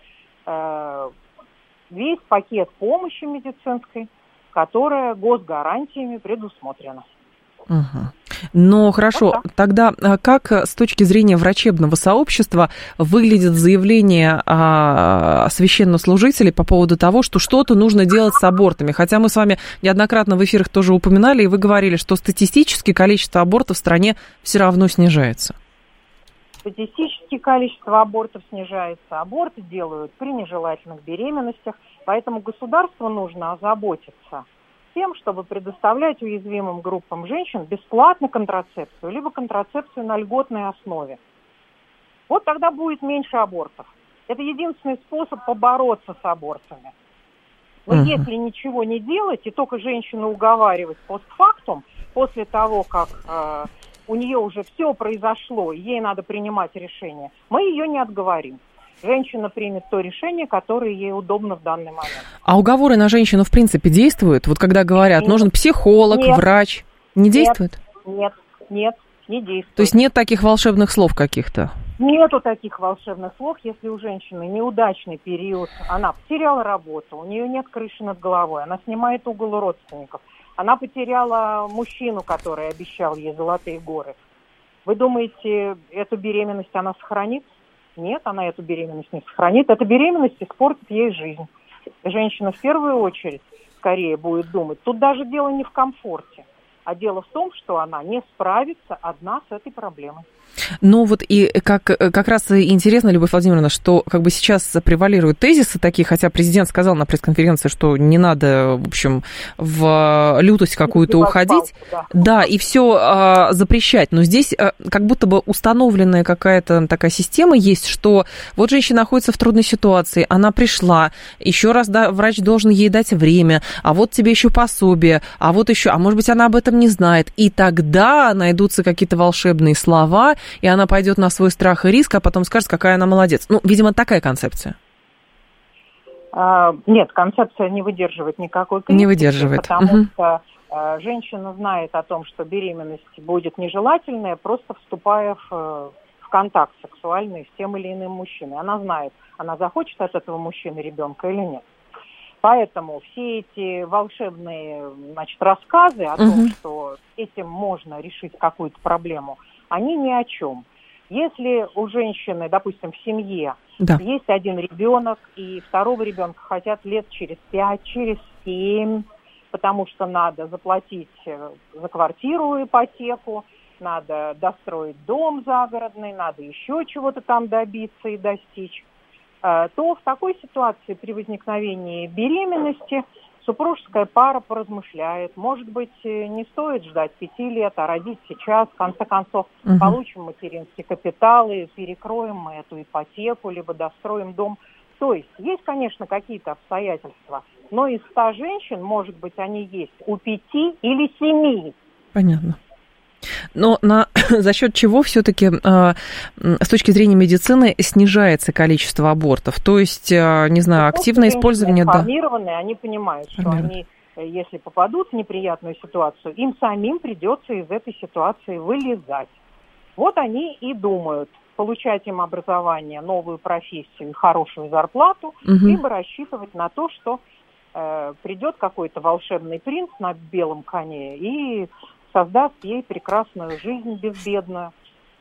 э, весь пакет помощи медицинской, которая госгарантиями предусмотрена. Угу. Но хорошо, вот тогда как с точки зрения врачебного сообщества выглядит заявление а, священнослужителей по поводу того, что что-то нужно делать с абортами? Хотя мы с вами неоднократно в эфирах тоже упоминали, и вы говорили, что статистически количество абортов в стране все равно снижается. Статистически количество абортов снижается. Аборты делают при нежелательных беременностях, поэтому государству нужно озаботиться тем, чтобы предоставлять уязвимым группам женщин бесплатно контрацепцию, либо контрацепцию на льготной основе. Вот тогда будет меньше абортов. Это единственный способ побороться с абортами. Вот uh-huh. если ничего не делать и только женщину уговаривать постфактум, после того, как э, у нее уже все произошло, и ей надо принимать решение, мы ее не отговорим. Женщина примет то решение, которое ей удобно в данный момент. А уговоры на женщину, в принципе, действуют? Вот когда говорят, нет, нужен психолог, нет, врач, не действует? Нет, нет, не действует. То есть нет таких волшебных слов каких-то? Нету таких волшебных слов, если у женщины неудачный период, она потеряла работу, у нее нет крыши над головой, она снимает угол у родственников, она потеряла мужчину, который обещал ей золотые горы. Вы думаете, эту беременность она сохранит? Нет, она эту беременность не сохранит. Эта беременность испортит ей жизнь. Женщина в первую очередь скорее будет думать. Тут даже дело не в комфорте, а дело в том, что она не справится одна с этой проблемой. Ну вот и как, как раз интересно, Любовь Владимировна, что как бы сейчас превалируют тезисы такие, хотя президент сказал на пресс-конференции, что не надо, в общем, в лютость какую-то уходить, да. да, и все а, запрещать. Но здесь а, как будто бы установленная какая-то такая система есть, что вот женщина находится в трудной ситуации, она пришла, еще раз да, врач должен ей дать время, а вот тебе еще пособие, а вот еще, а может быть, она об этом не знает, и тогда найдутся какие-то волшебные слова, и она пойдет на свой страх и риск, а потом скажет, какая она молодец. Ну, видимо, такая концепция. А, нет, концепция не выдерживает никакой критики. Не выдерживает. Потому угу. что а, женщина знает о том, что беременность будет нежелательная, просто вступая в, в контакт сексуальный с тем или иным мужчиной. Она знает, она захочет от этого мужчины ребенка или нет. Поэтому все эти волшебные, значит, рассказы о угу. том, что этим можно решить какую-то проблему, они ни о чем. Если у женщины, допустим, в семье да. есть один ребенок, и второго ребенка хотят лет через пять, через семь, потому что надо заплатить за квартиру, ипотеку, надо достроить дом загородный, надо еще чего-то там добиться и достичь, то в такой ситуации при возникновении беременности супружеская пара поразмышляет. Может быть, не стоит ждать пяти лет, а родить сейчас. В конце концов, угу. получим материнский капитал и перекроем мы эту ипотеку, либо достроим дом. То есть, есть, конечно, какие-то обстоятельства, но из ста женщин, может быть, они есть у пяти или семи. Понятно. Но на, за счет чего все-таки э, с точки зрения медицины снижается количество абортов? То есть, э, не знаю, ну, активное использование... Информированные, да. Они понимают, что они, если попадут в неприятную ситуацию, им самим придется из этой ситуации вылезать. Вот они и думают, получать им образование, новую профессию и хорошую зарплату, угу. либо рассчитывать на то, что э, придет какой-то волшебный принц на белом коне и... создаст ей прекрасную жизнь безбедную.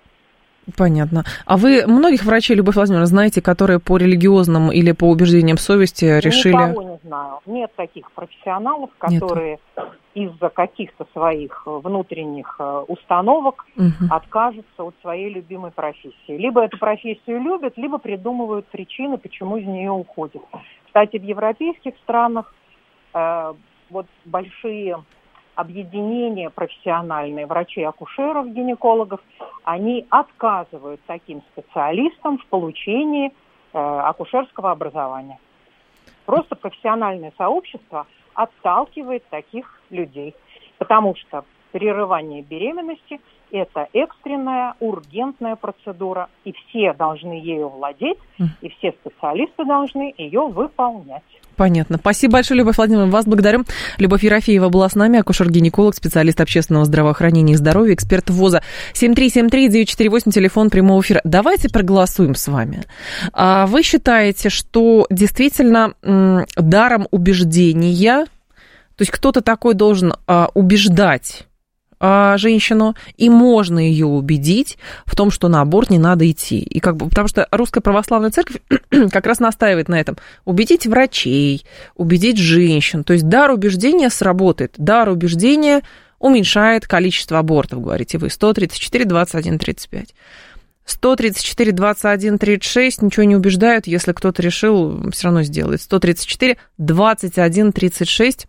Понятно. А вы многих врачей, Любовь Владимировна, знаете, которые по религиозным или по убеждениям совести решили... Никого не знаю. Нет таких профессионалов, которые Нет. из-за каких-то своих внутренних установок угу. откажутся от своей любимой профессии. Либо эту профессию любят, либо придумывают причины, почему из нее уходят. Кстати, в европейских странах э, вот большие... объединения профессиональные врачей-акушеров, гинекологов, они отказывают таким специалистам в получении э, акушерского образования. Просто профессиональное сообщество отталкивает таких людей. Потому что прерывание беременности – это экстренная, ургентная процедура, и все должны ею владеть, и все специалисты должны ее выполнять. Понятно. Спасибо большое, Любовь Владимировна. Вас благодарю. Любовь Ерофеева была с нами, акушер-гинеколог, специалист общественного здравоохранения и здоровья, эксперт ВОЗа. семь три семь три девять четыре восемь, телефон прямого эфира. Давайте проголосуем с вами. Вы считаете, что действительно даром убеждения, то есть кто-то такой должен убеждать женщину, и можно ее убедить в том, что на аборт не надо идти. И как бы, потому что Русская Православная Церковь как раз настаивает на этом. Убедить врачей, убедить женщин. То есть дар убеждения сработает. Дар убеждения уменьшает количество абортов, говорите вы. сто тридцать четыре двадцать один тридцать пять. сто тридцать четыре двадцать один тридцать шесть ничего не убеждают, если кто-то решил, все равно сделает. сто тридцать четыре двадцать один тридцать шесть.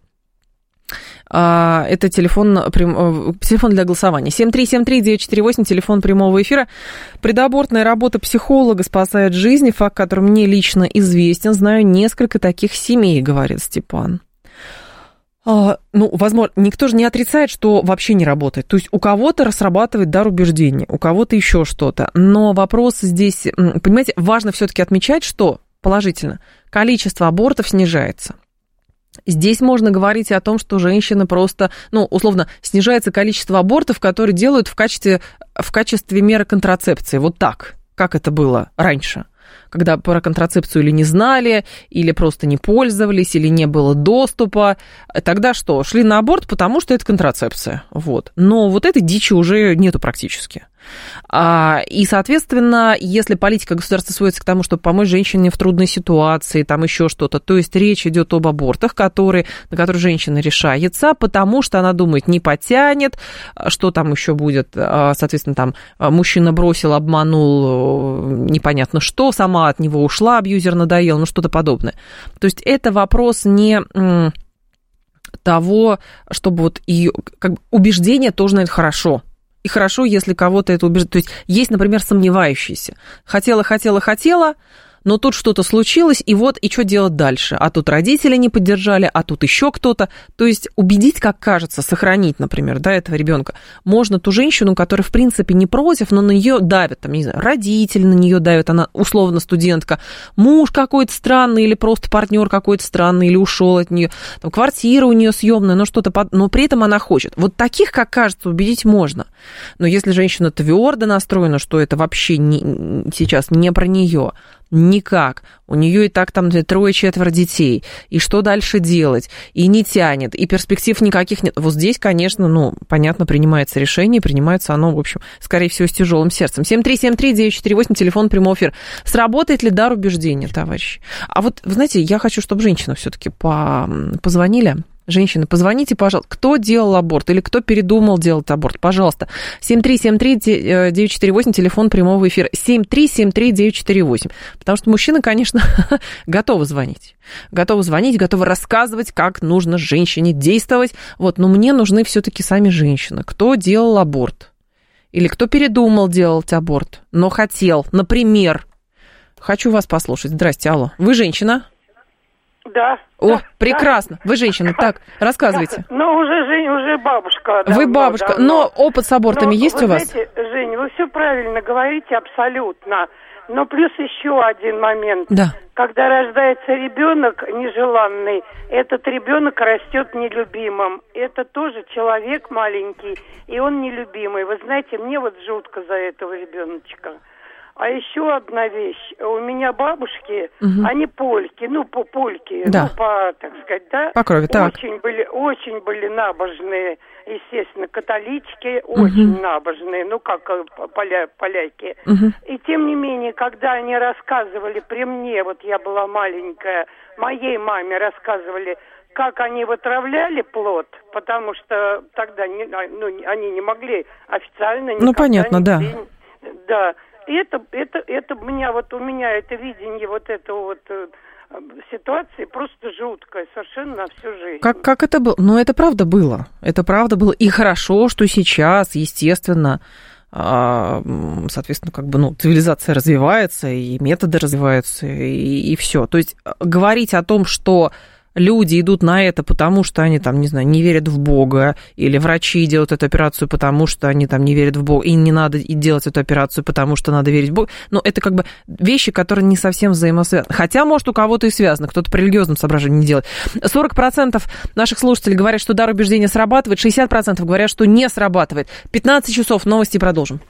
Это телефон, телефон для голосования. семь три семь три девять четыре восемь, телефон прямого эфира. Предабортная работа психолога спасает жизни, факт, который мне лично известен. Знаю несколько таких семей, говорит Степан. Ну, возможно, никто же не отрицает, что вообще не работает. То есть у кого-то срабатывает дар убеждения, у кого-то еще что-то. Но вопрос здесь, понимаете, важно все-таки отмечать, что положительно количество абортов снижается. Здесь можно говорить о том, что женщины просто, ну, условно, снижается количество абортов, которые делают в качестве, в качестве меры контрацепции. Вот так, как это было раньше. Когда про контрацепцию или не знали, или просто не пользовались, или не было доступа. Тогда что? Шли на аборт, потому что это контрацепция. Вот. Но вот этой дичи уже нету практически. И, соответственно, если политика государства сводится к тому, чтобы помочь женщине в трудной ситуации, там еще что-то, то есть речь идет об абортах, которые, на которые женщина решается, потому что она думает, не потянет, что там еще будет, соответственно, там мужчина бросил, обманул, непонятно что, сама от него ушла, абьюзер надоел, ну что-то подобное. То есть это вопрос не того, чтобы вот ее, как бы, убеждение тоже, наверное, хорошо. И хорошо, если кого-то это убеждает. То есть есть, например, сомневающиеся. Хотела, хотела, хотела, но тут что-то случилось, и вот, и что делать дальше? А тут родители не поддержали, а тут еще кто-то. То есть убедить, как кажется, сохранить, например, да, этого ребенка, можно ту женщину, которая, в принципе, не против, но на нее давят, там, не знаю, родители на нее давят, она условно студентка, муж какой-то странный, или просто партнер какой-то странный, или ушел от нее, там, квартира у нее съемная, но что-то, под... но при этом она хочет. Вот таких, как кажется, убедить можно. Но если женщина твердо настроена, что это вообще не... сейчас не про нее, никак. У нее и так там трое-четверо детей. И что дальше делать? И не тянет, и перспектив никаких нет. Вот здесь, конечно, ну, понятно, принимается решение, принимается оно, в общем, скорее всего, с тяжелым сердцем. семь три семь три девять четыре восемь, телефон прямого эфира. Сработает ли дар убеждения, товарищи? А вот, вы знаете, я хочу, чтобы женщины все-таки позвонили. Женщины, позвоните, пожалуйста, кто делал аборт или кто передумал делать аборт, пожалуйста. семь три семь три девять четыре восемь, телефон прямого эфира. семь три семь три девять четыре восемь. Потому что мужчины, конечно, готовы звонить. Готовы звонить, готовы рассказывать, как нужно женщине действовать. Вот, но мне нужны все-таки сами женщины. Кто делал аборт? Или кто передумал делать аборт, но хотел, например. Хочу вас послушать. Здрасте, алло. Вы женщина? Да. О, да, прекрасно. Да. Вы женщина. Так, рассказывайте. Ну, уже, Жень, уже бабушка. Давно, вы бабушка, давно. Но опыт с абортами но, есть у вас? Знаете, Жень, вы все правильно говорите, абсолютно. Но плюс еще один момент. Да. Когда рождается ребенок нежеланный, этот ребенок растет нелюбимым. Это тоже человек маленький, и он нелюбимый. Вы знаете, мне вот жутко за этого ребеночка. А еще одна вещь. У меня бабушки, угу. они польки, ну, по польки, да. ну, по, так сказать, да. По крови, так. Очень были, очень были набожные, естественно, католички, угу. очень набожные, ну, как поля, поляки. Угу. И тем не менее, когда они рассказывали при мне, вот я была маленькая, моей маме рассказывали, как они вытравляли плод, потому что тогда не, ну, они не могли официально... Ну, понятно, да. Да. И это, это, это у меня вот у меня это видение вот этого вот э, ситуации просто жуткое, совершенно на всю жизнь. Как, как это было? Ну, это правда было. Это правда было. И хорошо, что сейчас, естественно, э, соответственно, как бы, ну, цивилизация развивается, и методы развиваются, и, и все. То есть говорить о том, что люди идут на это, потому что они, там, не знаю, не верят в Бога, или врачи делают эту операцию, потому что они там не верят в Бога, и не надо делать эту операцию, потому что надо верить в Бога. Но это как бы вещи, которые не совсем взаимосвязаны. Хотя, может, у кого-то и связано, кто-то по религиозным соображениям не делает. сорок процентов наших слушателей говорят, что дар убеждения срабатывает, шестьдесят процентов говорят, что не срабатывает. пятнадцать часов, новости, продолжим.